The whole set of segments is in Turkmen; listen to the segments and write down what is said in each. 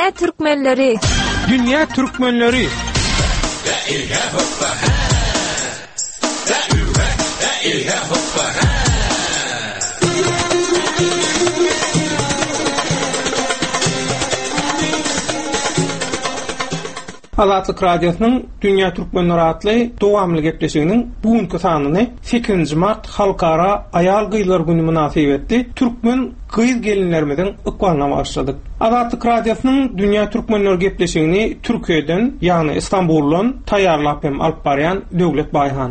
Dünya Türkmenleri. Dünya Türkmenleri. Azatlyk Radiosynyň Dünya Türkmenleri adly dowamly gepleşiginiň bugünkü sanyny 8 mart Halkara Ayal Gyýlar Güni münasibetli Türkmen gyýy gelinlerimiziň ykbalyna başladyk. Azatlyk Radiosynyň Dünya Türkmenleri gepleşigini Türkiýeden, ýagny Istanbuldan taýýarlap hem alyp barýan Döwlet Baýhan.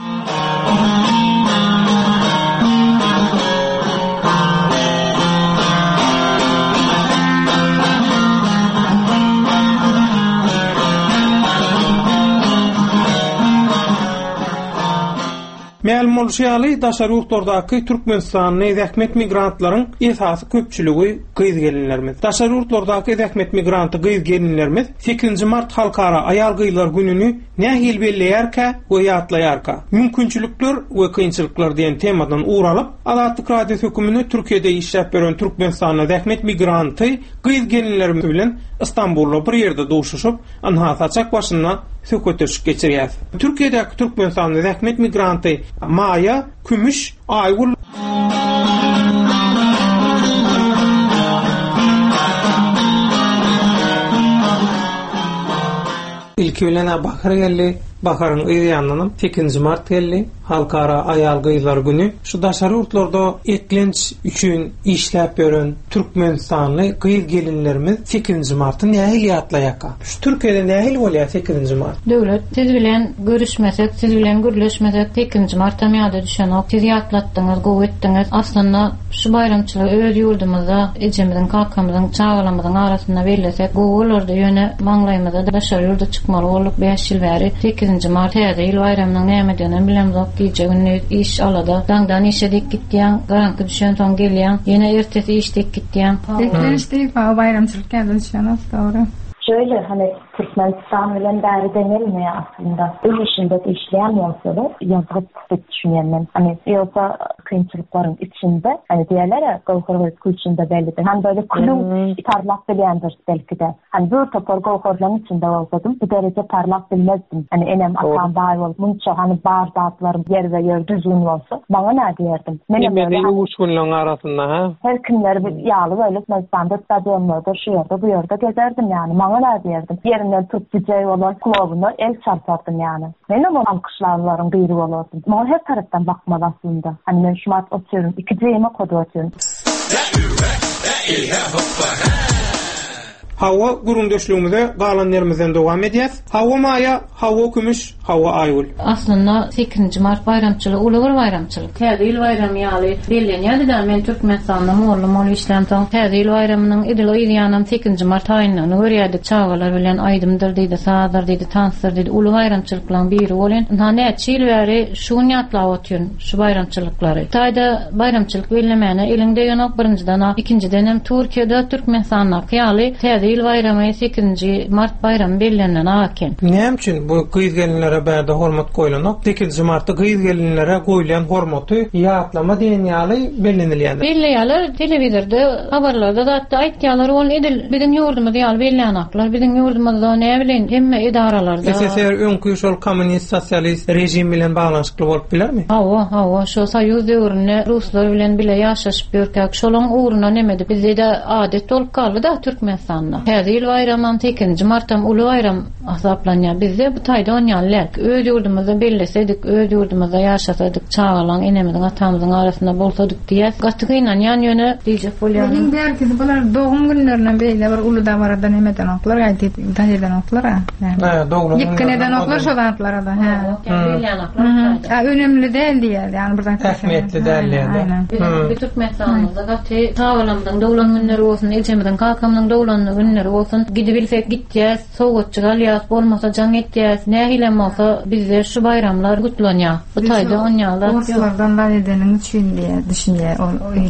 Ma'lum bolýaly, daşary ýurtlardaky Türkmenistanyň edäkmet migrantlaryň esasy köpçüligi gyýy gelinlerimiz. Daşary ýurtlardaky edäkmet migranty gyýy gelinlerimiz 8 mart Halkara Ayal Gyýlar Gününi nähil belleýärkä we ýatlaýarkä. Mümkinçilikler we kynçylyklar diýen temadan uralyp, Azatlyk Radio hökümini Türkiýede işläp beren Türkmenistanyň edäkmet migranty gyýy gelinlerimiz bilen Istanbulda bir ýerde doşuşyp, anha saçak başyna sökötürüş geçirýär. Türkiýedäki Türkmenistanyň edäkmet migranty Maya, Kümüş, Aygul ilki bilen Bahar geldi. Baharın ýanyndan 8 mart geldi. Halkara Ayal Gyýlar Güni. Şu daşary ýurtlarda eklenç üçin işläp beren Türkmenistanyň gyýy gelinlerimiz 8 martdy nähil ýatlaýaka. Şu Türkiýede nähil bolýar 8 mart? Döwlet siz bilen görüşmesek, siz bilen gürleşmesek 8 martda ýa-da düşenok, siz ýatlatdyňyz, gowy etdiňiz. Aslında şu bayramçylyk öz ýurdumyzda, ejemizden kalkamyzyň, çağalamyzyň arasynda bellesek, gowularda ýöne maňlaýmyzda daşary ýurda çykmaly bolup 5 ýyl bäri 8 mart ýa-da bayramynyň näme bilemzok. Gece günü iş alada, dağdan işe dik gitdiýän, garanky düşen soň gelýän, ýene ertesi işdek gitdiýän. Dekleşdik bayramçylyk geldi düşen doğru. Şöyle hani Türkmenistan bilen bäri denilmiyor aslında. Öz işinde de işleýän bolsa yazgyp düşünýän. Hani ýoksa kynçylykların içinde hani diýerler gowhar içinde belli. Hani böyle kulun parlak bilýändir belki de. Hani bu topar gowharlaryň içinde bolsam bu derece parlak bilmezdim. Hani enem atam baý bolup munça hani bar zatlarym yer we yer düzgün bolsa bana näme diýerdim. Meni uçgunlaryň arasynda ha. Her kimler ýaly böyle mesanda stadionlarda şu ýerde bu ýerde gezerdim yani. Bana näme diýerdim. Yerinden tutup DJ olan klubuna el çarpardım yani. Benim olan kışlarlarım biri olardım. Ama her taraftan bakmalı aslında. Hani ben şu mat oturuyorum. 2 ceyime kodu atıyorum. Hawa gurundaşlığımıza galanlarımızdan devam edeceğiz. Hawa Maya, Hawa Kümüş, Hawa Aygul. Aslında 8 Mart bayramçılığı, ulugur bayramçılık. Täze bayramı ýaly bellenýärdi da men Türkmenistanda moly işlemden täze bayramynyň edil ýanam 8 Mart aýynyň görýärdik. Çağalar bilen aýdymdyr diýdi, saazlar diýdi, tanslar diýdi. Ulu bayramçylyklaryň biri bolan. Näçe ýyl bäri şuny ýatlap otyryn şu bayramçylyklary. Taýda bayramçylyk bellemäne elinde ýonok birinciden, ikinciden hem Türkiýede Türkmenistanyň ýaly Täze bayramı 8 Mart bayramı bellenlen aken. Näme üçin bu gyýy gelinlere bärde hormat goýulanok? 8 Martda gyýy gelinlere goýulan hormaty ýatlama diýen ýaly bellenilýär. Belleýärler telewizorda, habarlarda da aýtýarlar ol edil biziň ýurdumyzda ýaly bellenaklar, biziň ýurdumyzda näme bilen hemme idaralarda. SSR öňkü şol kommunist sosialist rejim bilen baglanşykly bolup bilermi? Hawa şo Soýuz döwründe Ruslar bilen bile ýaşaşyp ýörkäk, şolaň uğruna nemedi bizde adet bolup kaldy da Türkmenistanda. Täze bayramdan 8 Martdan ulu bayram asaplanýar. Bizde bu taýda oňarlar. Öz ýurdumyzda bellesedik, öz ýurdumyzda ýaşasadyk, çağalan enemiziň atamyzyň arasynda bolsadyk diýär. Gatygyňdan ýan-ýöne diýjek bolýar. Benim belki bular doğum günlerine böyle bir ulu davardan nemeden oklar aýdyp daýdan oklar ha. Doğru. Ýekneden oklar şolatlara da ha. Belleýärler. Önemli değil diýer. Yani buradan tähmetli dälýär. Bir Türkmenistanyňda gaty tawalamyň dowlan günleri bolsun, elçemeden kalkamyň dowlan günleri bolsun, gidibilsek gitýäs, sowgatçy galýas, bolmasa jaň etýäs, nähilem bolsa bizde şu bayramlar gutlanýar. Bu taýda oňarlar. Ruslardan da edeniň üçin diýer, düşünýär.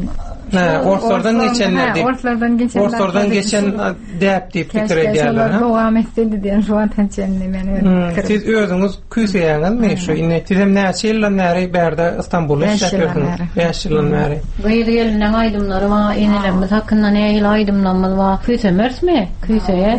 Orsordan geçenler deyip. Orsordan geçen deyip fikir ediyorlar. Devam etdi diyen şu an tençenli meni. Siz özünüz küýseýäňiz mi? Şu inne tizem näçe ýyllar näre berde İstanbulda işläpdiňiz. 5 ýyldan näre. Gaýry ýelinden aýdymlary wa enelerimiz hakyndan näýil aýdymlanmaly wa küýsemersmi? Küýseýär.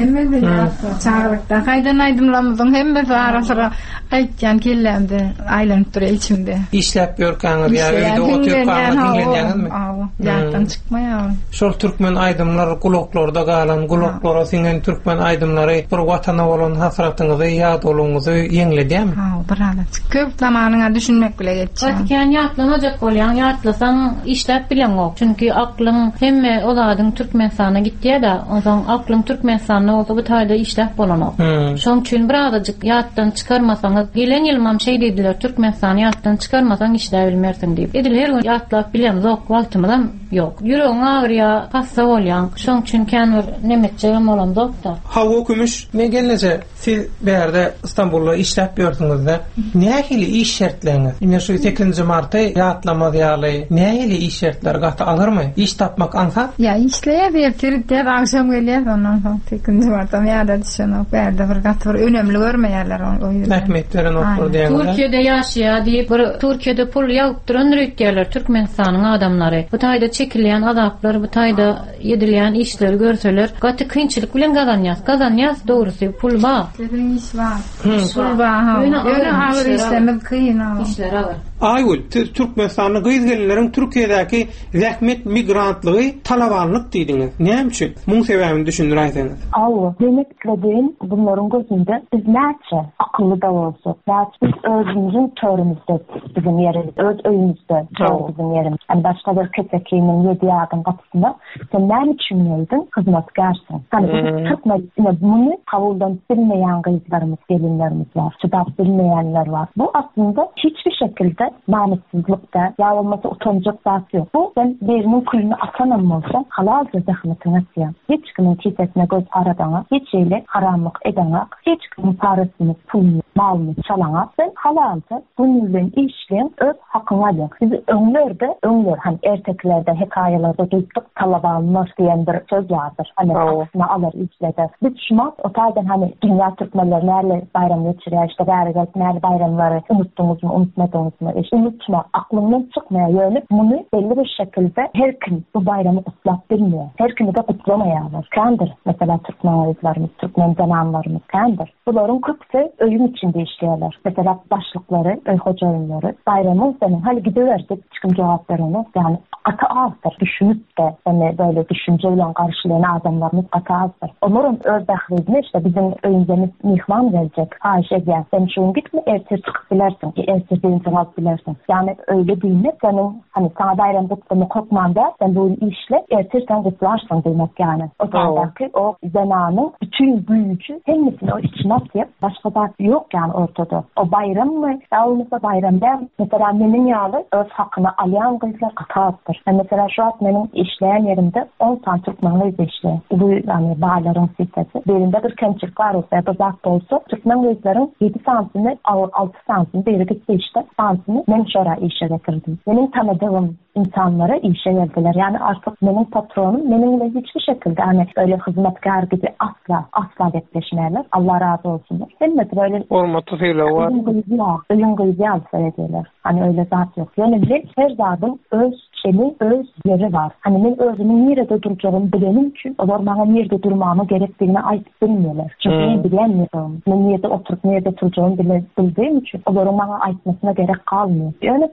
Çağırykda gaýdan aýdymlanmadyň hemme arasara aýtjan kellemdi. Aýlanyp durar içimde. İşläp ýörkäňiz ýa öýde oturup dinlenýäňizmi? Ýatdan çykmaýar. Şol türkmen aýdymlar guloklarda galan, guloklara singen türkmen aýdymlary bir watana bolan hasratyňyzy, ýad boluňyzy ýeňledimi? Ha, birala. Köp zamanyňa düşünmek bile geçýär. Ötken ýatlanajak bolýan, ýatlasaň işläp bilen ok. Çünki aklyň hemme oladyň türkmensana gitdiýär-de, oňa aklyň türkmensana bolsa bu taýda işläp bolanok. Şoň üçin birazajyk ýatdan çykarmasaňyz, gelen ýylmam şey dediler, türkmensany ýatdan çykarmasaň işläp bilmersiň diýip. Edil her gün ýatlap bilen zok wagtymyň ýok. Ýüregiň agyrýar, hassa bolýan. Şoň üçin känwer nemetjegem bolan doktor. Hawa Gümüş, ne gelnece siz berde İstanbulda işläp ýördiňizde, nähili iş şertlerini? Ine şu 8 martda ýatlama diýaly, nähili iş şertler gaty alyrmy? İş tapmak ansa? Ya işleýär, der akşam gelýär, ondan soň 8 martda ýa-da düşünip berde bir gaty bir önemli görmeýärler o ýerde. Rahmetlerin okur diýenler. Türkiýede ýaşaýar diýip bir Türkiýede pul ýagyp duran ýerler Türkmenistanyň adamlary. Bu taýda çekilýän azaplar, bu taýda edilýän işler görseler, gaty kynçylyk bilen gazanýas, dogrusy pul bar. Iş var. Pul bar. Ýöne agir işlemek kyn. İşler agir. Aýgül, Türkmenistanyň gyzgelinleriň Türkiýedäki zähmet migrantlygy talabanlyk diýdiňiz. Näme üçin? Muň sebäbini düşündir aýsaňyz. Demek ki bunların gözünde biz näçe akıllı da bolsak, näçe biz özümüzün törümüzde, bizim yerimiz, öz öýümüzde, bizim yerimiz. Yani başka bir kesekinin 7 adım kapısında sen näme üçin geldin? Hyzmatgarsyň. Yani biz Türkmenistanyň bunu kabuldan bilmeýän gyzlarymız, gelinlerimiz var, çydap bilmeýänler var. Bu aslında hiçbir şekilde namussuzlukda ya olmasa utanacak zat yok. Bu sen birinin kulunu atanam olsa halalca zahmetine siyan. Hiç kimin kisesine göz aradana, hiç şeyle haramlık edana, hiç kimin parasını, pulunu, malını çalana sen halalca bununla işleyen öz hakkına yok. Bizi önlerde, hani erteklerde, hikayelerde duyduk talabanlar diyen bir söz vardır. Hani aksına alır, işleder. Biz şuna o tarzdan hani dünya Türkmenleri nerede bayram geçiriyor, işte nerede bayramları unuttunuz mu, unutmadınız mı? Unutma, aklından çıkmaya yönü bunu belli bir şekilde her gün bu bayramı ıslap bilmiyor. Her günü de kutlamayarlar. Kendir. Mesela Türkmen ayıklarımız, Türkmen zananlarımız kendir. Bunların kıpsı öğün içinde işliyorlar. Mesela başlıkları, hoca oyunları, bayramın senin hali gidiversek çıkın cevaplarını yani ata azdır. Düşünüp de yani böyle düşünceyle karşılayan adamlarımız ata azdır. Onların ördekliliğine işte bizim öğüncemiz mihman gelecek. Ayşe gel sen şun gitme ertir çıkıp bilersin. Ertir deyince cevap bilersin. Yani öyle değil mi? Senin hani sana bayram kutlamı korkmanda sen bu işle ertirsen kutlarsın demek yani. O zaman ki o zananın bütün büyücü hemmisini o içine atayıp başka da yok yani ortada. O bayram mı? Ya olmasa bayramda mesela benim yağlı öz hakkını alayan kızlar atattır. Yani mesela şu an benim işleyen yerimde 10 tane Türkmenliyiz işleyen. Bu yani bağların sitesi. Birinde bir kemçilik var olsa ya da zat olsa Türkmen kızların 7 santini 6 santini biri gitti işte santini ben şora işe getirdim. Benim tanıdığım insanlara işe geldiler. Yani artık benim patronum benimle hiçbir şekilde hani öyle hizmetkar gibi asla detleşmeyerler. Allah razı olsunlar. Hem de böyle olmatasıyla var. Ölüm gıydı seyrediyorlar. Hani öyle zat yok. Yani her zatın öz öz yeri var. Hani ben özümün nerede duracağımı bilenim ki onlar bana nerede durmamı gerektiğini ayıp bilmiyorlar. Çünkü ben bilemiyorum. Ben nerede oturup nerede duracağımı bildiğim için onlar bana ayıpmasına gerek kalmıyor. Yani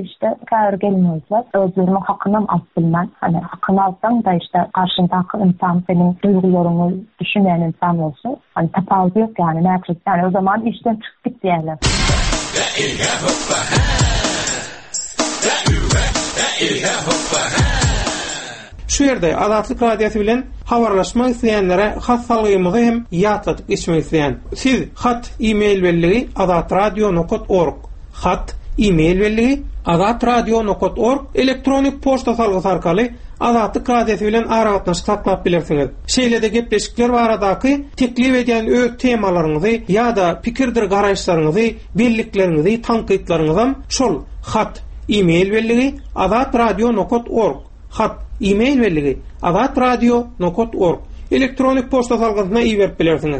kâr gelmiyorlar. Özlerimin hakkını alıp bilmem. Hani hakkını alsan da işte karşındaki insan senin duygularını düşünmeyen insan olsun. Hani tapaldı yok yani. Yani o zaman işten çıktık diyelim. Şu yerde Azatlyk Radiosu bilen habarlaşmak isteyenlere hassalygymyzy hem ýatladyk geçmek isteyen. Siz hat e-mail belligi azatradio.org hat e-mail belligi azatradio.org elektronik poçta salgysy arkaly Azatlyk Radiosu bilen aragatnaşyk saklap bilersiňiz. Şeýlede gepleşikler baradaky teklip edýän öz temalaryňyzy ýa-da pikirdir garaşlaryňyzy, bellikleriňizi, tanqytlaryňyzy şol hat e-mail belligi azatradio.org hat, e-mail beligi azatradio.org elektronik posta salgynyna iýerip bilersiňiz.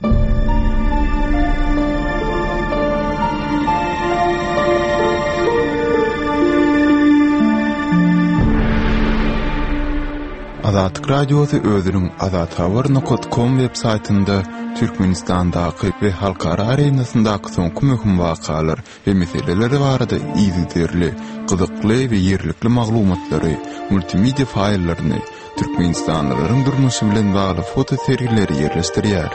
Azatlyk radiosu özünün azathabar.com web saytynda Türkmenistandaky we halkara arenasyndaky soňky möhüm wakalar we meseleler barada iýdirli, gyzykly we ýerlikli maglumatlary, multimedia faýllaryny, Türkmenistanlylaryň durmuşy bilen bagly foto serileri ýerleşdirýär.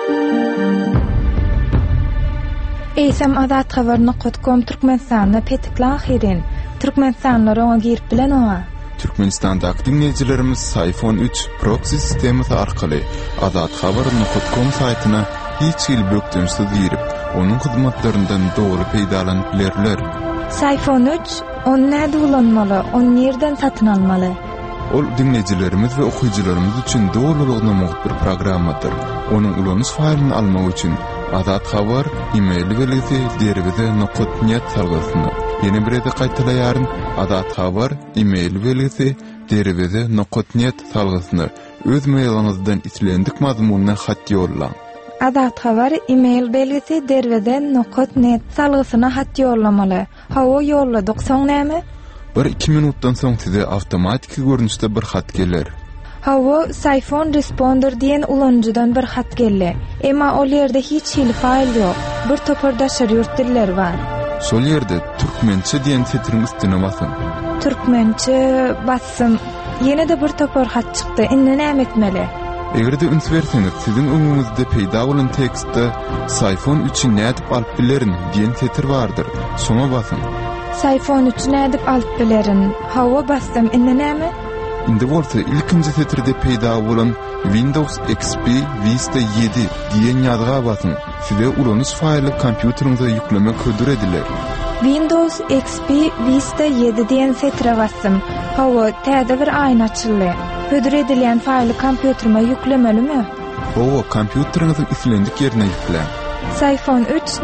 Eýsem azathabar.com Türkmenistanda petikli ahirin. Türkmenistanlylar oňa girip bilen oňa. Türkmenistan'da dinleyicilerimiz iPhone 3 proxy sistemi arkaly azathabar.com saytyna hiç il bökdünsiz girip, onun hyzmatlaryndan dogry peýdalanyp bilerler. iPhone 3 onu näde ulanmaly, onu nerden satyn almaly? Ol dinleyicilerimiz we okuyucularımız üçin dogrulygyna muhit bir programmadyr. Onun ulanys faýlyny almak üçin Azat Habar e-mail belgisi derbize.net salgysyny ýene bir ede gaýtalaýaryn. Azat Habar e-mail belgisi derbize.net salgysyny öz mailyňyzdan islendik mazmununa hat ýollaň. Azat Habar e-mail belgisi derbize.net salgysyna hat ýollamaly. Hawa ýolladyk soň näme? 1-2 minutdan soň size awtomatik görnüşde bir hat geler. Hawa iPhone Responder diýen ulanjydan bir hat geldi. Emma ol ýerde hiç hil faýl ýok. Bir topardaşar ýurtdiller bar. Şol ýerde türkmençe diýen setiriň üstüne basyň. Türkmençe bassym. Ýene-de bir topar hat çykdy. Indi näme etmeli? Egerde üns berseňiz, siziň öňüňizde peýda bolan tekstde iPhone 3-i nädip alyp bilerin diýen setir bardyr. Şoňa basyň. iPhone 3-i nädip alyp bilerin. Hawa bassym. Indi näme? Indi bolsa ilkinji setirde peýda bolan Windows XP Vista 7 diýen ýazga basyň. Size ulanys faýly kompýuteriňize ýüklemek hödür ediler. Windows XP Vista 7 diýen setire bassym. Hawa täze bir aýna açyldy. Hödür edilen faýly kompýuterime ýüklemelimi? Hawa kompýuteriňiziň islendik ýerine ýüklen. iPhone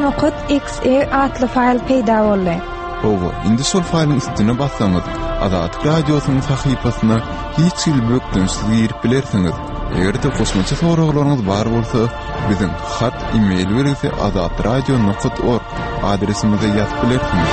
3.exe adly faýl peýda boldy. Hawa indi şol faýlyň üstüne bassaňyz Azatlyk radiosynyň sahypasyna hiç il bökdünsiz girip bilersiňiz. Egerde kosmaça soraglaryňyz bar bolsa, biziň hat, e-mail berisi azatradio.org adresimize ýazyp bilersiňiz.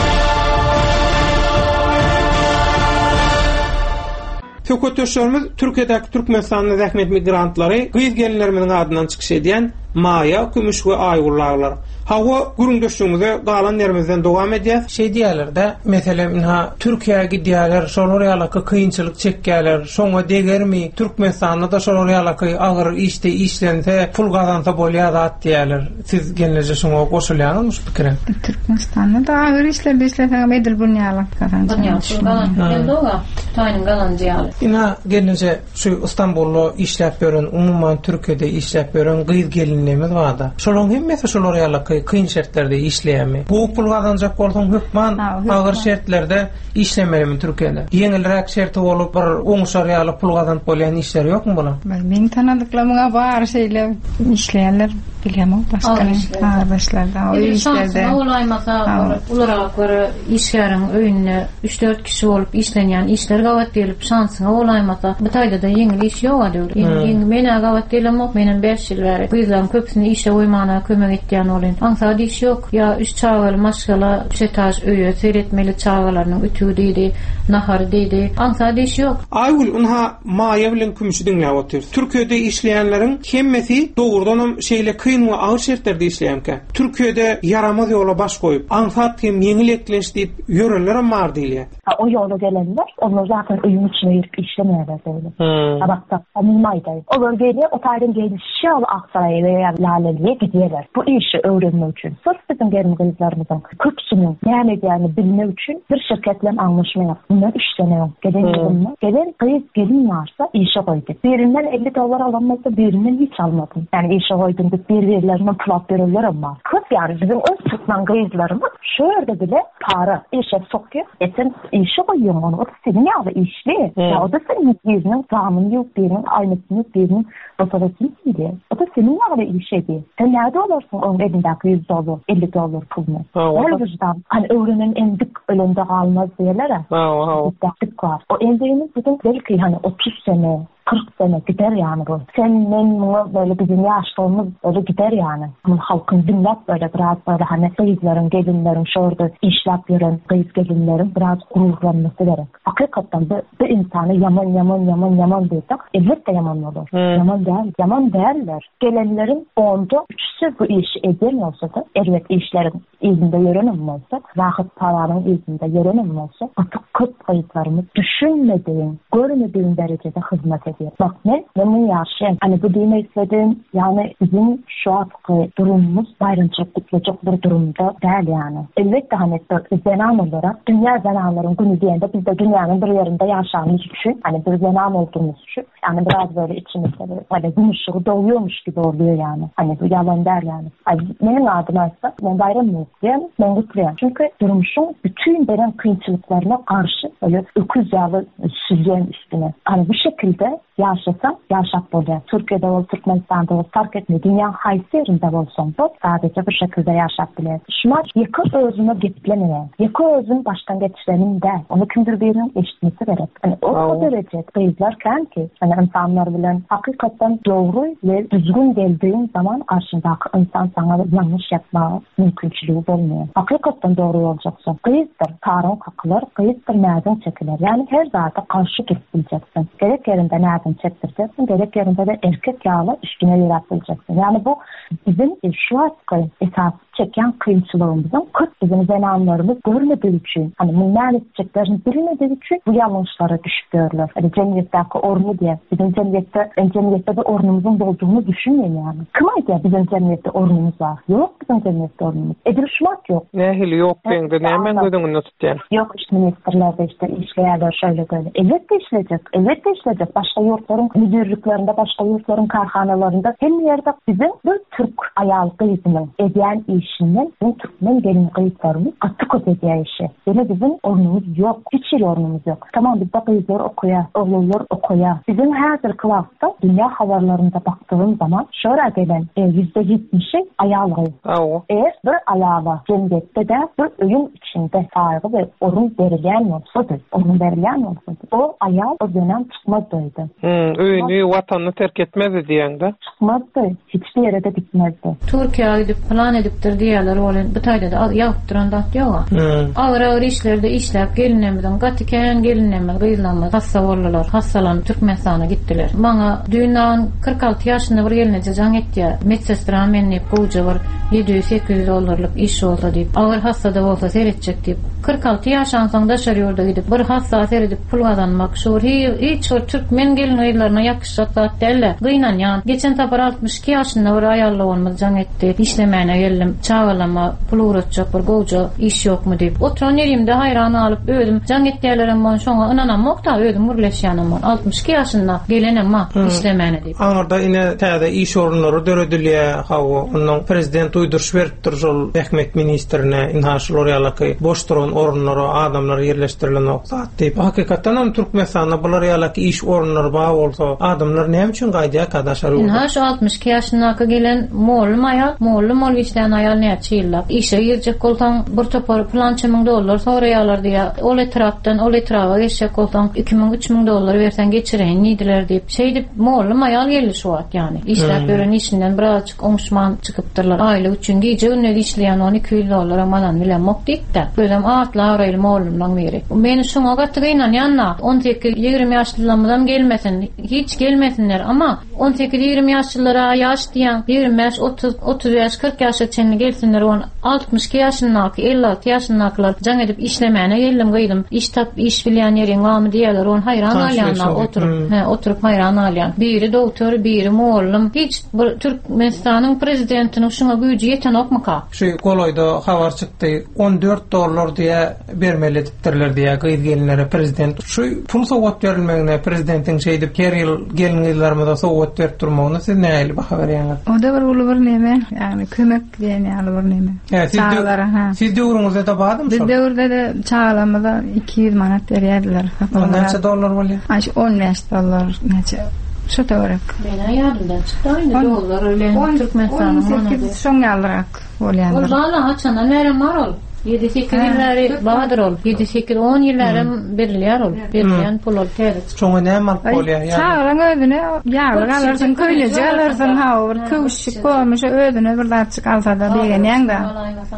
Söhbetdeşlerimiz Türkiýedäki Türkmenistanyň zähmet migrantlary gyýyz gelinlerimiň adynan çykyş edýän Maya, Kümüş we Aýgurlaglar. Hawa gürüňdeşigimize galan ýerimizden dowam edýär. Şey diýerler-de, meselem Türkiýäge gidýärler, şolar ýalaky kynçylyk çekýärler. Şoňa degermi Türkmenistanda da şolar ýalaky agyr işde işlense, pul gazansa bolýar diýerler. Siz genelje şoňa goşulýarmysyňyz şu pikire? Türkmenistanda da agyr işlerde işlesen bedel bunýalyk gazançy. Bunýalyk taýyny gazançy. Ina genelje şu İstanbulda işläp beren, umumyň Türkiýede işläp beren gyýyz gelinlerimiz barda. Şolaryň hemmesi şolar ýalaky kyn şertlerde işleýärmi? Bu pul gazanjak bolsaň hökman agyr şertlerde işlemelimi Türkiýede? Ýeňilrek şerti bolup bir oňşar ýaly pul gazanıp bolýan işler ýokmy bolam? Men tanadyklarymyňa bar şeýle işleýänler bilýärmi başga başlarda o işlerde. Ulara göre işgäriň öýünde 3-4 kişi bolup işlenýän işler gawat gelip şansyna olaýmasa, bu taýda da ýeňil iş ýok adi. Ýeňil meni gawat gelemok, menen 5 ýyl bäri. Bu ýüzden köpsini işe oýmana kömek etýän bolyn. Aňsady iş ýok. Ya 3 çağaly maşgala, 3 etaj öýe seyretmeli çağalarynyň ütügi diýdi, nahary diýdi. Aňsady iş ýok. Aýgul unha Maýa bilen Kümüşi dinläp otyr. Türkiýede işleýänleriň hemmesi dogrudan şeýle kyn we agyr şertlerde işleýänkä. Türkiýede yaramaz ýola baş goýup, aňsat hem ýeňil eklenç diýip ýörenler bar diýilýär. O ýola gelenler, onlar zaten öýün içine girip işlemeýärler diýilýär. Tabakda anılmaydı. Onlar gelýär, o taýdan gelişi al Aksaray'a veya Laleli'ye gidýärler. Bu işi öwrenmek üçin. Sırf bizim gelinlerimizden köpsünün näme diýäni bilmek üçin bir şirketle anlaşma ýapdyk. Bundan 3 sene ýok. Gelen gyýyz gelin varsa işe goýdy. Birinden $50 alanmasa birinden hiç almadym. Yani işe goýdum diýip bir verilerine plak verirler ama. Kız yani bizim öz Türkmen kıyızlarımız şöyle bile para işe sokuyor. Sen işe koyuyorsun onu. O da senin yağlı işli. Ya o da senin birinin zamını yok, birinin aynısını yok, birinin fotoğrafını diye. O da senin yağlı işe diye. Sen nerede olursun onun elindeki $100, $50 pulunu? Her vicdan. Hani öğrenin en dik önünde kalmaz diyorlar ya. Dik var. O endiğimiz bizim belki hani 30 sene 40 sene gider yani bu. Senin böyle bizim yaşlarımız öyle gider yani. Halkın dinlep böyle biraz böyle hani kıyızların, gelinlerin, şurada işlep yürün kıyız gelinlerin biraz gururlanması gerek. Hakikaten bir insanı yaman dedik. Elbette yaman olur. Yaman değerler. Gelenlerin onda 3'sü bu işi edilmiyorsa da elbette işlerin izinde yörenim olsa, rahit paranın izinde yörenim olsa artık kıt kayıtlarımız düşünmediğin, görmediğin derecede hizmet ediyor. Bak ne? Benim yaşayayım. Hani bu dine istediğim yani bizim şu anki durumumuz bayramçılık gitmeyecek bir durumda değil yani. Elbette hani zenan olarak dünya zenaların günü diyende biz de dünyanın bir yerinde yaşamımız için hani bir zenan olduğumuz için yani biraz böyle içimizde böyle gün ışığı doğuyormuş gibi oluyor yani. Hani bu yalan der yani. Hani benim adıma ise ben bayram mutluyum, ben mutluyum. Çünkü durmuşum bütün benim kıyımçılıklarına karşı böyle öküz yağlı süzgeyen üstüne. Hani bu şekilde yaşasam yaşap oluyor. Türkiye'de ol, Türkmenistan'da ol, fark etmiyor. Dünya haysi yerinde olsam da sadece bu şekilde yaşap bile. Şuna yakı özüne gitlemeyen, yakı özün baştan geçişlerinin de onu kimdir birinin eşitmesi gerek. Yani o derece kıyızlarken ki hani insanlar bilen hakikaten doğru ve düzgün geldiğin zaman karşındaki insan sana yanlış yapma mümkünçülüğü olmuyor. Hakikaten doğru olacaksın. Kıyızdır, tarım kakılır, kıyızdır nereden çekilir. Yani her zata karşı durulacaksın. Gerek yerinde nereden çektireceksin, gerek yerinde de erkek yağlı üstüne yaratılacaksın. Yani bu bizim şu askı esas çeken kıyımçılığımızın bizim zenanlarımız görmediği için, hani mümin edeceklerini bilmediği için bu yanlışlara düşüp görürler. Hani cemiyetteki ornu diye, bizim cemiyette bir ornumuzun olduğunu düşünmeyin yani. Kımaydı bizim cemiyette ornumuz var. Yok bizim cemiyette ornumuz. Edilişmak yok. Nehili yok deyince ne hemen gözünü tutayım. Yok işte ministerlerde işte işleyerler şöyle böyle. Elbette işleyecek. Başka yurtların müdürlüklerinde, başka yurtların karhanalarında hem yerde bizim bir Türk ayal kıyısının ediyen işinden bu Türkmen gelin kıyıslarımız atık ötediği işi. Yani bizim ornumuz yok. Hiç ornumuz yok. Tamam biz de kıyıslar okuya. Bizim her bir klasta dünya haberlerinde baktığım zaman şöyle gelen %70'i ayalı. Eğer bir ayalı cemiyette de bir öyün içinde sahibi ve orun verilen olsadır. O ayal o dönem çıkmazdaydı. Öyünü vatanını terk etmezdi diyen de. Çıkmazdı. Hiçbir yere de gitmezdi. Türkiye'ye gidip plan ediptir diyorlar olan bu tayda da yaptıran da yok. Ağır işlerde işlep gelinemeden gatiken gelinemeden kıyılanmaz. Hastalan Türkmenistan'a gittiler. Bana dünyanın 46 yaşında bir gelince can etti ya. Medsestra menleyip kovuca var. $700-800 iş oldu deyip. Ağır hasta da olsa seyredecek deyip. 46 yaşansan da şarıyorda gidip. Bir hasta seyredip pul kazanmak. Hiç o Türkmen gelin aylarına yakışacaklar derler. Kıyınan yani. Geçen tapar 62 yaşında bir ayarlı olmadı can etti. İşlemeyene geldim. Çağalama pul uğratacak bir kovuca iş yok mu deyip. Oturan yerimde hayranı alıp ödüm. Can etti yerlerim bana şuna ınanan mokta ödüm. Vurleşyanım bana. 62 yaşında gelenem ma işlemeyene deyip. Anırda yine təyde iş orunları dörödülüye havu. Onun prezident uyduruş veriptir jol Ekmek Ministerine inhaşıl orayalaki boş duran orunları adamları yerleştirilen oqtat deyip. Hakikaten Türkmenistan'da bular orayalaki iş orunları bağ olsa adamlar ne için qaydiya kadaşar oldu? İnhaş 62 yaşındaki gelen moğlu işleyen ayal ne açıyla. İşe girecek oltan bir topar $2000 sorayalar diye. O etraftan geçecek oltan $2000-3000 versen geçireyin nidiler deyip. Moğlu ayal yerli şu at yani. İşler gören işinden birazcık omuşman çıkıptırlar. Aile üçün gece önleri işleyen $1200 amadan bilen mok deyip de. Gözüm ağıtla araylı moğlumdan veri. Beni şuna gatırıyla yanına 18-20 yaşlılarımızdan gelmesin. Hiç gelmesinler ama 18-20 yaşlılara yaş diyen 25, 30 yaş, 40 yaş içinde gelsinler. 62 yaşındaki, 56 yaşındakiler can edip işlemeyene geldim kıydım. İş bilen yerin gamı diyorlar. On hayran alyanlar oturup hayran alyan. Biri doktor, biri moğlum. Hiç Türkmenistan'ın prezidentinin şuna gücü yeten okmaka. Şu kolayda haber çıktı. $14 diye vermeli ediptirler diye kıydı gelinlere prezident. Şu pul soğut verilmegine prezidentin şeydip her ýyl gelin ýyllarymyzda sowat berip durmagyna siz näle baha berýäňiz? O da bir uly bir näme, ýani kömek diýen ýaly bir näme. Siz döwrüňizde de badym şol? Döwürde de çağalamada 200 manat berýärdiler. Näçe dollar bolýar? Aş $15 näçe. Şu tawrak. Bana ýardymdan çykdy aýdy dollar ölen Türkmenistan'ın. 18 şoňalrak bolýandyr. Wala haçana näme mar ol? 7-8 ýyllary bahadyr ol. 7-8-10 ýyllary berilýär ol. Berilýän pul ol täze. Çoňa näme mal bolýar ýa? Çağıran ödüne ýağlyk alarsyň, köýleci alarsyň, hawur, köwüşik bolmuş ödüne bir darçyk alsa da begenýäň da.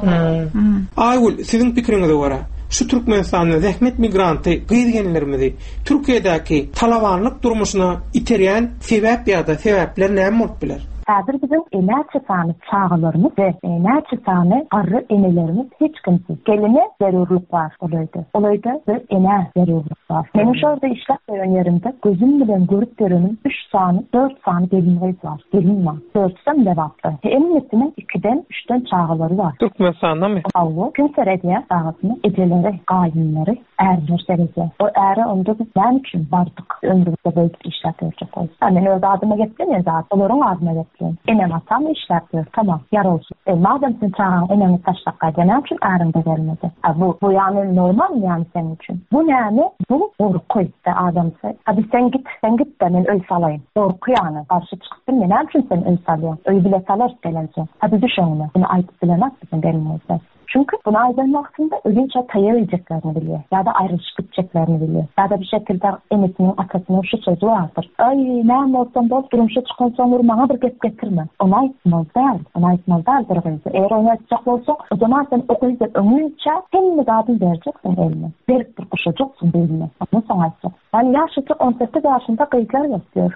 Aýgul, siziň pikiriňize görä, şu Türkmenistanyň zähmet migranty gyýdgenlerimizi Türkiýedäki talabanlyk durmuşyna iterýän sebäp ýa-da sebäpler näme bolup biler? Häzir bizim näçe sany çağalarymız we näçe sany garry enelerimiz hiç kimsiz. Gelime zerurluk bar olaydy. Olayda bir ene zerurluk bar. Menin şurada işlep ýören ýerimde gözüm bilen görüp görenim 3 sany, 4 sany gelinler var. Gelin var. 4'den dewaply. Emmetiniň 2'den 3'den çağalary var. Türkmenistanda mı? Awwa gün serediýär çağasyny ejeleri, gaýynlary erler serediýär. O äre onda biz näme üçin bardyk ömrümizde böyle işlep ýörjek bolsa. Men öz adyma gepdim zat. Olaryň adyma gepdim. Enem atam işlerdi. Tamam, yar olsun. Madem sen çağın enemi taşlak kaydenem için ağrımda gelmedi. Bu yani normal mi yani senin için? Bu ne? Bu korku işte adamsa. Hadi sen git de ben öl salayım. Korku yani. Karşı çıktın ne için sen öl salıyorsun? Öl bile salar gelensin. Hadi düşün onu. Bunu ayıp bilemez misin gelmezse? Çünkü buna aydın vaktinde ölünce tayamayacaklarını biliyor. Ya da ayrılışıp gideceklerini biliyor. Ya da bir şekilde emetinin atasının şu sözü vardır. Ay ne olsan bol durumuşa çıkan son vurmana bir getirme. Ona aitmaz değil. Ona aitmaz değil. Eğer onu açacak olsa o zaman sen okuyacak önünce hem adını vereceksin eline. Verip bir kuşacaksın beline. Onu sana açacak. Yani yaşıtı 18 yaşında kızlar yapıyor.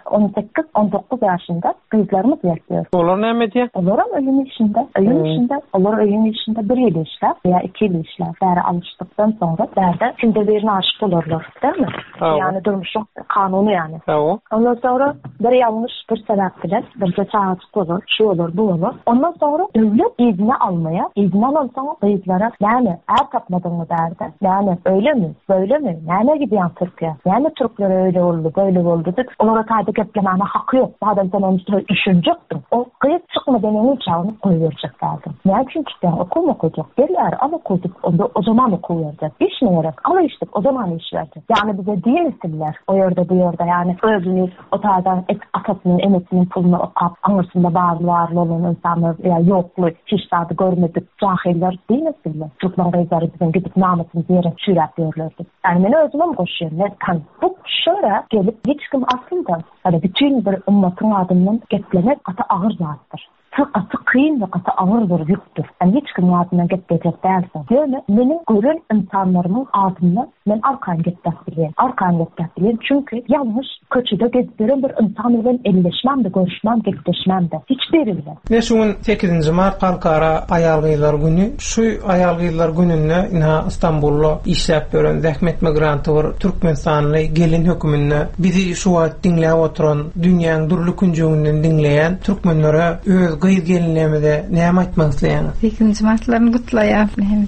18-19 yaşında kızlarımız yapıyor. Olur ne mi diye? Olur ölüm işinde. Olur ölüm işinde bir yıl işler veya 2 yıl işler. Beri alıştıktan sonra berde şimdi birine aşık olurlar değil mi? Yani durmuşun kanunu yani. Ondan sonra bir yanlış bir sebep bilen bir çağatık olur, şu olur, bu olur. Ondan sonra devlet izni almaya, izni alansan kızlara yani tapmadığını derdi. Yani öyle mi? Böyle mi? Yani gidiyor Türkiye. Yani Türkler öyle oldu, böyle oldu. Onlara kaydı geplememe hakkı yok. Madem sen onu düşünecektin. O kıyıp çıkmadan onun çağını koyuyacak lazım. Ne için çıkıyor? Okul mu koyacak? Derler ama koyduk. O zaman okul verecek. İş mi yarak? Ama içtik. O zaman iş verecek. Yani bize değil istediler. O yerde bu yerde yani özünü o tarzdan atasının emetinin pulunu okap anırsında varlı olan insanlar yani yoklu hiç tarzı görmedik. Cahiller değil istediler. Türkler beyzleri bizim gidip nametini diyerek şüret diyorlardı. Yani beni özüme mi koşuyor? Bu şöyle gelip hiç kim aslında hani bütün bir ümmetin adından getlemek ata ağır zattır. Atı kıyın ve atı ağır bir yüktür. Yani hiç kim adından getleyecek değilsin. Yani benim gören insanlarımın adından ben arkan getleyebilirim. Çünkü yanlış kötüde gezdiren bir insan ile elleşmem de, görüşmem, getleşmem de. Hiçbiriyle. Ve şunun 8. Mart Halkara Ayal Gıylar Günü. Şu Ayal Gıylar Günü'nü İstanbul'da işlep gören zähmet migrantı var. Türkmenistanlı gelin hükümünü bizi şu an dinleye oturan dünyanın durlu küncüğünden dinleyen Türkmenlere öz gıyız gelinlerimize ne aytmak isteýäňiz? 8. Martlaryny gutlaýar.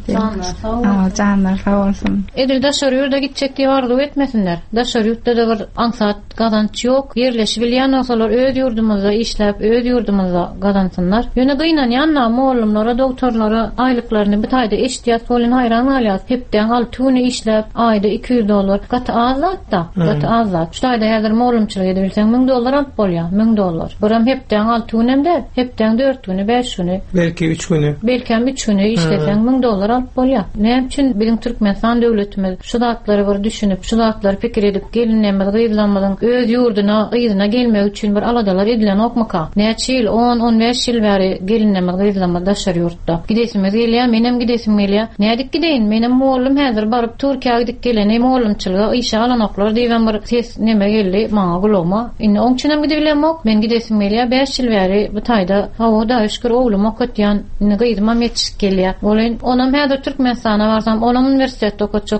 Canlar sağ olsun. Edil daşarýurda gitjek diýip arzu etmesinler. Daşarýurda da bir aňsat gazanç ýok. Yerleşip bilýän olsalar öz ýurdumyzda işläp, öz ýurdumyzda gazansynlar. Ýöne gynanýanlar, mollumlara, doktorlara aýlyklaryny bir taýda eşdiýät bolan hayran alýar. Hepden al tüni işläp, aýda $200 gaty azatda. Gaty azat. Şu taýda häzir mollumçylyk edebilseň $1000 alyp bolýar. $1000. Buram hepden al tünemde, hepden 4 güni, 5 güni, belki 3 güni. Belki 3 güni işlesen $1000 alyp bolýar. Näme üçin bizim Türkmenistan döwletimiz şu zatlary bir düşünüp, şu zatlary pikir edip gelinlemez, gyzlanmadan öz ýurduna, gyzyna gelmek üçin bir aladalar edilen okmaka. Näçe ýyl, 10-15 ýyl bäri gelinlemez, gyzlanmadan daşar ýurtda. Gidesimiz gelýär, menem gidesim gelýär. Nädik gideýin? Menem mollum häzir baryp Türkiýe gidip gelene mollumçylyga işe alanoklar diýen bir ses neme geldi, maňa gulama. Indi oň üçin hem gidebilemok, men gidesim gelýär, 5 ýyl bäri bu taýda hawada şükür oğlum okutyan gyzmam yetişip gelýär. Bolan onam häzir Türkmenistana barsam, onam universitetde okutjak bolsam,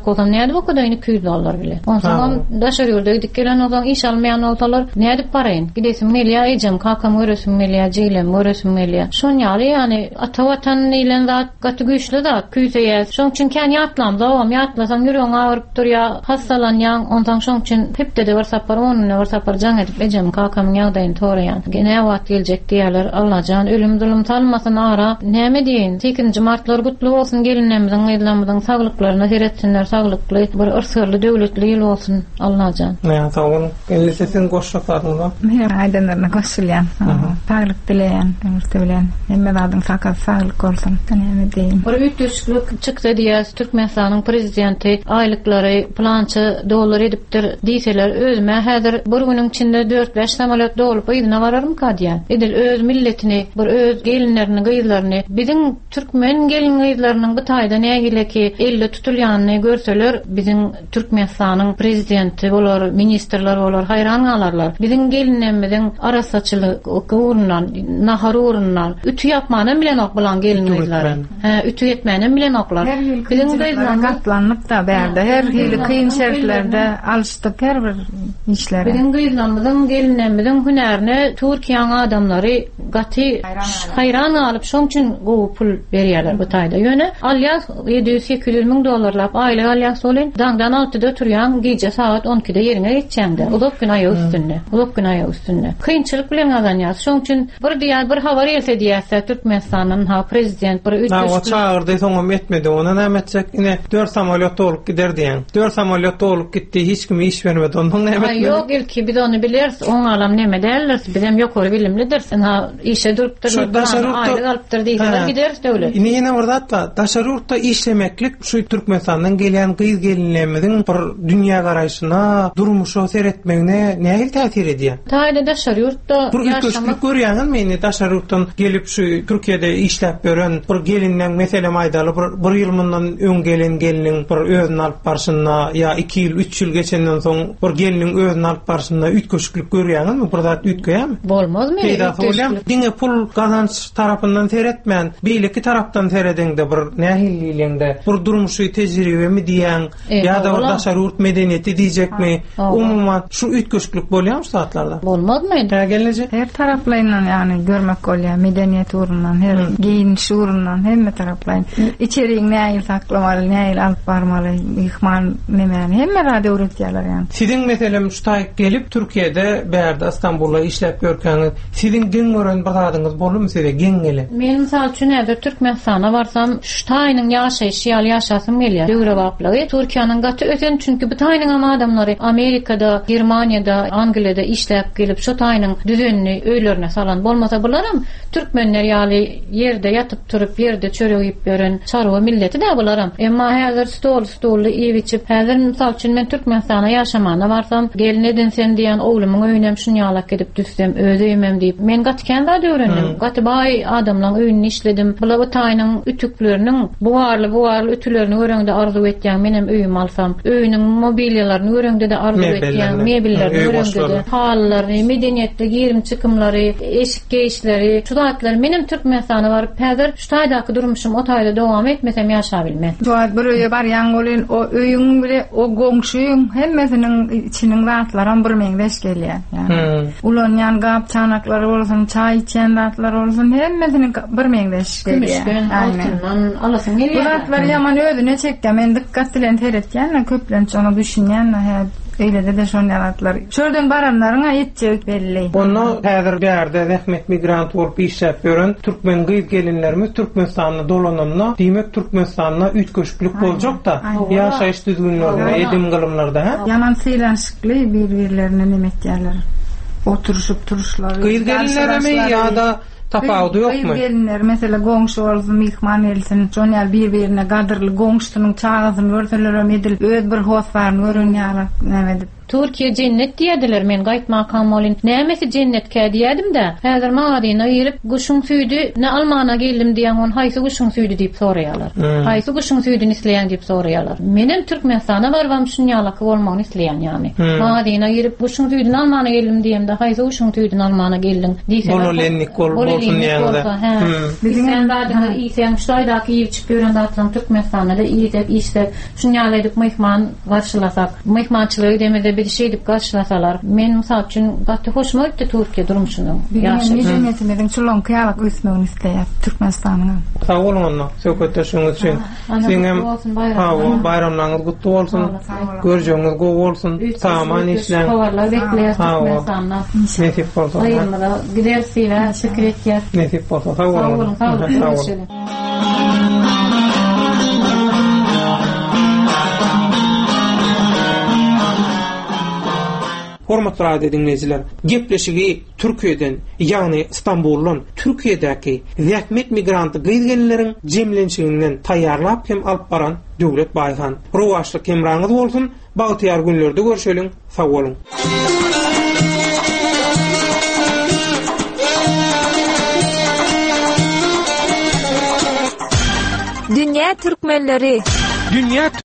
Näde bu kadar $200 bile. Ondan daşar yolda gidip gelen olan iş almayan oltalar näde parayın? Gidesim meliya ejem kakam görüsüm meliya jeylem görüsüm meliya. Şon ýaly yani ata watan ilen zat gaty güýçli da küýseýär. Şoň üçin kän ýatlam dawam ýatlasaň ýüregiň agyryp durýar, hastalanýan, ondan şoň üçin hepde de bir sapar onuny bir sapar jaň edip ejem kakamyň ýagdaýyny toraýan. Gene wagt geljek diýerler. Allahan ölüm zulüm talmasyn ara. Näme diýin? 8-nji martlar gutly bolsun gelinlerimiziň, aýlanmadyň saglyklaryna seretsinler, saglikly bir ırsırly döwletli ýyl bolsun Allahan. Ne sağ olun. Ellesin goşşaklaryňda. Aýdanlaryna goşulýan. Saglyk dileýän, ömürde bilen hemme zadyň sakat saglyk bolsun. Näme diýin? Bir ütüşlük çykdy diýär Türkmenistanyň prezidenti aýlyklary plança dolar edipdir diýseler özüme häzir bir günüň içinde 4-5 samolyot dolup ýygyna bararym ka diýär. Edil öz milletini, bir öz gelinlerini, gyzlaryny, biziň türkmen gelin gyzlarynyň bu taýda nägile ki elle tutulýanyny görseler, biziň Türkmenistanyň prezidenti bolar, ministrler bolar, hayran galarlar. Biziň gelinlerimiziň arasaçylyk uğrundan, nahar uğrundan ütü yapmanyň bilen ok bolan gelin gyzlary. Ütü etmänän bilen oklar. Biziň gyzlar gatlanyp da bärde. Her hili kıyın şertlerde alıştyk her bir işlere. Biziň gyzlarymyzyň, gelinlerimiziň hünerini Türkiýanyň adamlary gaty hayran alyp şoň üçin gowy pul berýärler bu taýda. Ýöne alýas $700-800 miň dollarlap aýlyk alýas bolan, daňdan 6-da turýan, gece saat 12-de ýerine ýetjäňde. Ulap gün aýa üstünde. Ulap gün aýa üstünde. Kynçylyk bilen gazanýar. Şoň üçin bir diýär, bir habar else diýärse Türkmenistanyň prezident bir o çağırdı, soňam etmedi. Ona näme etsek, ine 4 samolyot olup gider diýen. 4 samolyot olup gitdi, hiç kim iş vermedi. Ondan näme etmedi? Ýok, ilki biz onu bileriz. Oň alam näme däldir? Bizem ýokary bilimlidir. Ha işe durupdyr, aýlyk alypdyr diýseler gider döwlet. Ine wurdatda daşarurda işlemeklik şu Türkmenistanyň gelýän gyz gelinlerimiziň bir dünýä garaýşyna, durmuşa seretmegine näme täsir edýär? Taýda daşarurda ýaşamak görýäňiz meni daşarurdan gelip şu Türkiýede işläp gören bir gelinleň meselem aýdaly bir ýyl mundan öň gelin geliniň bir özüni alyp barşyna ýa 2 ýyl 3 ýyl geçenden soň bir geliniň özüni alyp barşyna ütköşüklik görýäňizmi? Bir zat ütköýärmi? Bolmazmy? Diňe pul gazanç tarapyndan seretmän, beýleki tarapdan seredende bir nähilliliginde bir durmuşy tejribemi diýen ýa-da bir daşarurt medeniýeti diýjekmi? Umumyň şu ütköşüklik bolýarmy saatlarda? Bolmazmy? Her taraplarynyň ýani görmek bolýar, medeniýet urundan, her giyiniş urundan, hemme taraplaryň. İçeriň näil saklamaly, näil alyp barmaly, ihmal nemeni, hemme rady öwretýärler ýani. Siziň meselem şu taýyp gelip Türkiýede, bärde Istanbulda işläp görkäňiz, siziň geň gören bir zadyňyz bolmy size geň gelen? Men mysal üçin näde Türkmenistana barsam, şu taýynyň ýaşaýyşy ýaly ýaşasym gelýär. Döwrewaplary Türkiýanyň gaty öten, çünki bu taýynyň adamlary Amerikada, Germaniýada, Angliýada işläp gelip şu taýynyň düzenini öýlerine salan bolmasa bularam, türkmenler ýaly ýerde ýatyp turup, ýerde çörek ýep gören çarwa milleti de bularam. Emma häzir stolly iýip içip, häzir mysal üçin men Türkmenistana ýaşamana barsam, gelin edin sen diýen oglumyň öýünem şunu ýalak edip düşsem, öýdemem diýip, men gaty kenda da öğrendim. Gaty baý adamlaryň öýünü işledim. Bula bu taýynyň ütükleriniň buwarly ütülerini öýreňde arzu etýän menem öýüm alsam, öýüniň mobiliýalaryny öýreňde de arzu etýän mebellerini öýreňde de hallary, medeniýetde girim çykymlary, eşik geýişleri, şu zatlar menem Türkmenistana baryp häzir şu taýdaky durmuşym o taýda dowam etmesem ýaşap bilmem. Joat bir öýe barýan bolyn, o öýüň bile, o goňşuýyň hemmesiniň içiniň zatlaryň bir meňdeş gelýär. Yani ulan ýan gap çanaklary bolsun, çaý içen zatlar bolsun, hemmesiniň bir meňdeş gelýär. Altyndan alasyn gelýär. Bu zatlar ýaman özüne çekýän, men dikkat bilen teretýän, köplenç onu düşünýän, eýlede de şol ýaratlar. Şoldan baranlaryňa ýetjek belli. Onu häzir bärde zähmet migrant bolup işläp gören türkmen gyz gelinlerimiz Türkmenistanyna dolananda, diýmek Türkmenistanyna ütköşüklik boljak da, ýaşaýyş düzgünlerine, edim gylymlarda, ha? Yaman syýlanşykly bir-birlerine nemetýärler. Oturuşup turuşlary. Gyz gelinlerimi ýa-da tapawdy ýokmy? Gelinler mesela goňşy bolsun, mihman elsin, şonýal bir-birine gadyrly goňşynyň çagasyny görseler edil, öz bir hosbaryny öwrenýärler, näme dip. Türkiye cennet diýdiler, men gaýtmakam bolyn. Nämesi cennetke diýdim-de, häzir maňa ýerip guşuň süýdi, ne Almana geldim diýen on haýsy guşuň süýdi diýip soraýarlar. Haýsy guşuň süýdini isleýän diýip soraýarlar. Menem Türkmenistana barwam şunýalaky bolmagyny isleýän ýany. Maňa ýerip guşuň süýdini Almana geldim diýemde, haýsy guşuň süýdini Almana geldim diýse. Bololenlik bolsun ýa-da. Bizden daha iyisem şuýdaky ýyp çypýaran datlaryň Türkmenistana da iýip işde şunýaladyk mehman garşylasak, mehmançylygy demede bir şey dip garşylasalar, men mysal üçin gatty hoşuma gitdi Türkiýe durmuşynyň. Ýaşy medeniyetimiň çulon kýalak ösmegini isleýär Türkmenistanyň. Sağ bolun, söhbetde şuňuz üçin. Siňem bayramlaryňyz gutly bolsun, görjeňiz gowy bolsun, taman işler. Hawarlar bekleýär Türkmenistanda. Nesip bolsun. Aýymda gidersi we sekretär. Nesip bolsun. Sağ bolun. Sağ olun. Hormatly radio dinleyijiler, gepleşigi Türkiýeden, ýagny İstanbuldan Türkiýedäki zähmet migranty gyzgelinleriň jemlenşiginden taýýarlap hem alyp baran Döwlet Baýhan. Rowaşlyk kemraňyz bolsun, bagtyar günlerde görüşelim. Sag bolun. Dünya Türkmenleri